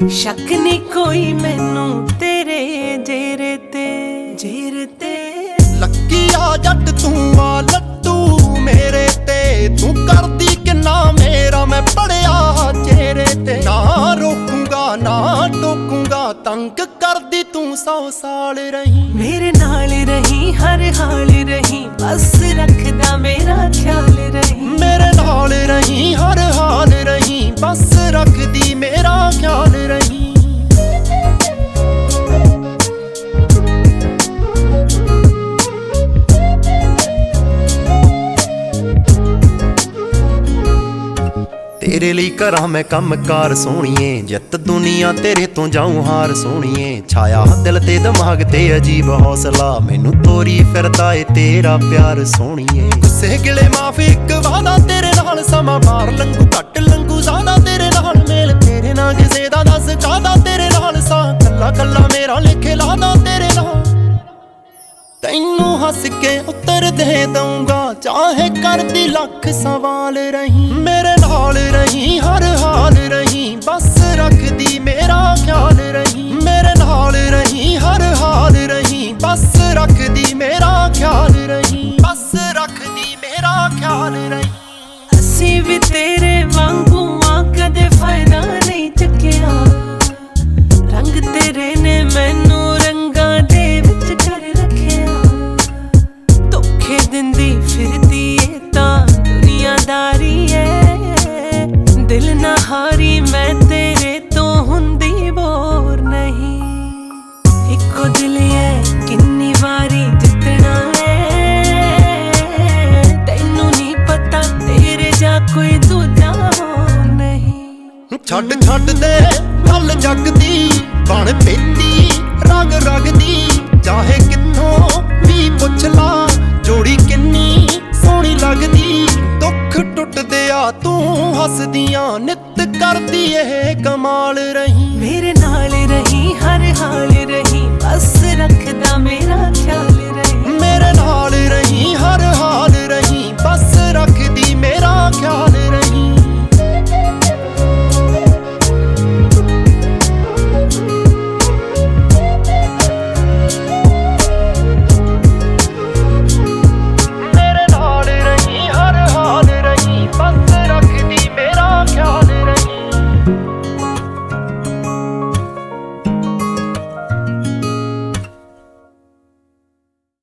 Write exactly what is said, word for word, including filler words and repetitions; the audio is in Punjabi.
शक नहीं कोई मैनू तेरे जेरे ते जेरे ते। लक्की आ जट तू आ लट्टू मेरे ते, तू करदी किन्ना मेरा मैं पढ़िया चेहरे ते। ना रोकूंगा ना टोकूंगा, तंग करदी तू सौ साल रही। मेरे नाल रही हर हाल रही, बस रखदा मेरा ख्याल रही। मेरे नाल रही हर हाल रही, बस रखदी मेरा ख्याल रही। तेरे ਲਈ ਕਰਾਂ ਮੈਂ ਕੰਮ ਕਾਰ ਸੋਹਣੀਏ, ਜਿੱਤ ਦੁਨੀਆ ਤੇਰੇ ਤੋਂ ਜਾਊਂ ਹਾਰ ਸੋਹਣੀਏ। ਛਾਇਆ ਦਿਲ ਤੇ ਦਿਮਾਗ ਤੇ ਅਜੀਬ ਹੌਸਲਾ, ਮੈਨੂੰ ਤੋਰੀ ਫਿਰਦਾ ਏ ਤੇਰਾ ਪਿਆਰ ਸੋਹਣੀਏ। ਗੁੱਸੇ ਗਿਲੇ ਮਾਫੀ ਇੱਕ ਵਾਦਾ ਤੇਰੇ ਨਾਲ, ਸਮਾਂ ਮਾਰ ਲੰਗੂ ਘੱਟ ਲੰਗੂ ਜ਼ਿਆਦਾ ਤੇਰੇ ਨਾਲ। ਮੇਲ ਤੇਰੇ ਨਾਲ ਕਿਸੇ ਦਾ ਦੱਸ ਕਾਹਦਾ ਤੇਰੇ ਨਾਲ, ਸਾਂ ਕੱਲਾ ਕੱਲਾ ਮੇਰਾ ਲਿਖੇ ਲਾਦਾ ਤੇਰੇ ਨਾਲ। ਤੈਨੂੰ ਹੱਸ ਕੇ ਉੱਤਰ ਦੇ ਦਊਂਗਾ, ਚਾਹੇ ਕਰਦੀ ਲੱਖ ਸਵਾਲ ਰਹੀਂ। ਮੇਰੇ ਨਾਲ ਰਹੀਂ ਹਰ ਹਾਲ ਰਹੀਂ, ਬਸ ਰੱਖਦੀ ਮੇਰਾ ਖਿਆਲ ਰਹੀਂ। ਮੇਰੇ ਨਾਲ ਰਹੀਂ ਹਰ ਹਾਲ ਰਹੀਂ, ਬਸ ਰੱਖਦੀ ਮੇਰਾ ਖਿਆਲ ਰਹੀਂ। ਬਸ ਰੱਖਦੀ ਮੇਰਾ ਖਿਆਲ ਰਹੀਂ। ਅਸੀਂ ਵੀ ਤੇਰੇ ਵਾਂਗੂ ਆ, ਕਦੇ ਫਾਇਦਾ ਨਹੀਂ ਚੱਕਿਆ। ਰੰਗ ਤੇਰੇ ਨੇ ਮੈਨੂੰ ਰੰਗਾਂ ਦੇ ਵਿੱਚ ਕਰ ਰੱਖਿਆ। ਧੋਖੇ ਦਿੰਦੀ ਫਿਰਦੀ ਏ ਤਾਂ ਦੁਨੀਆਦਾਰੀ ਏ, ਦਿਲ ਨਾ ਹਾਰੀ ਮੈਂ ਤੇਰੇ ਤੋਂ ਹੁੰਦੀ ਬੋਰ ਨਹੀਂ। ਇੱਕੋ ਦਿਲ ਏ ਕਿੰਨੀ ਵਾਰੀ ਜਿੱਤਣਾ ਏ, ਤੈਨੂੰ ਨਹੀਂ ਪਤਾ ਤੇਰੇ ਜਾ ਕੋਈ ਦੂਜਾ ਹੋਰ ਨਹੀਂ। ਛੱਡ ਛੱਡ ਦੇ ਗੱਲ ਜੱਗ ਦੀ, ਬਣ ਪੇਤੀ ਰਗ ਰਗ ਦੀ। ਚਾਹੇ ਕਿੱਥੋਂ ਵੀ ਪੁੱਛ ਲਾ, ਜੋੜੀ ਕਿੰਨੀ ਸੋਹਣੀ ਲੱਗਦੀ। ਦੁੱਖ ਟੁੱਟਦੇ ਆ ਤੂੰ ਹੱਸਦੀਆਂ, ਨਿੱਤ ਕਰਦੀ ਇਹ ਕਮਾਲ ਰਹੀਂ। ਮੇਰੇ ਨਾਲ ਰਹੀਂ ਹਰ ਹਾਲ ਰਹੀਂ, ਬਸ ਰੱਖਦਾ ਮੇਰਾ ਖਿਆਲ ਰਹੀਂ। ਮੇਰੇ ਨਾਲ ਰਹੀਂ ਹਰ